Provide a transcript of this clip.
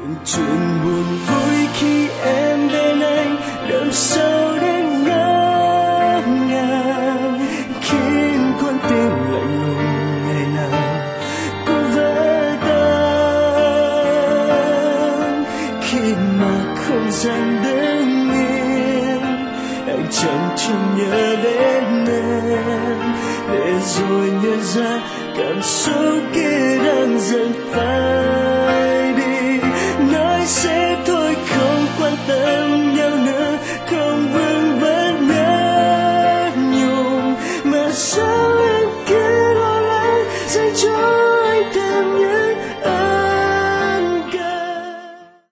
chuyện buồn vui khi em bên anh đằng sau đến ngỡ ngàng, khiến con tim lạnh lùng ngày nào cũng vỡ tan. Khi mà không gian đứng yên, anh chẳng chừng nhớ đến em, để rồi nhận ra cảm xúc kia đang dần phai.